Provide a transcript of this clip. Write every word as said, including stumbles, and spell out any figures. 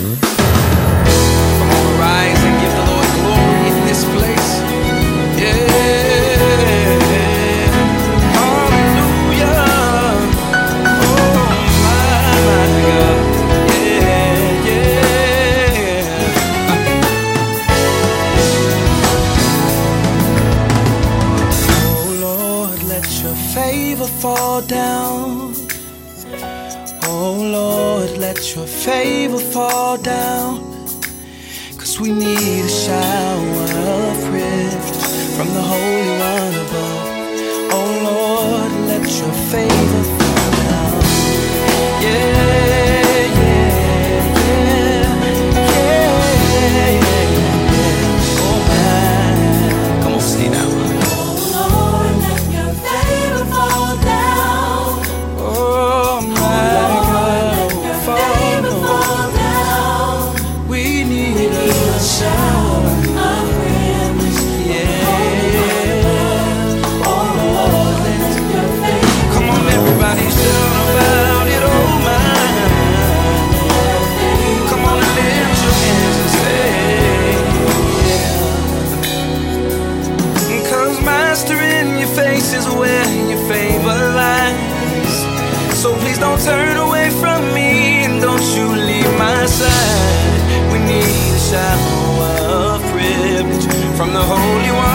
Come on, rise and give the Lord glory in this place. Yeah. Hallelujah. Oh, my, my God. Yeah, yeah. Oh, Lord, let your favor fall down. Oh Lord, let your favor fall down, 'cause we need a shower of privilege from the Holy One above. Oh Lord, let your favor fall down. Yeah, yeah, yeah, yeah, yeah. Oh man, come on, say now. Oh Lord, let your favor fall down. Oh my. Is where your favor lies. So please don't turn away from me, and don't you leave my side. We need a shower of privilege from the Holy One.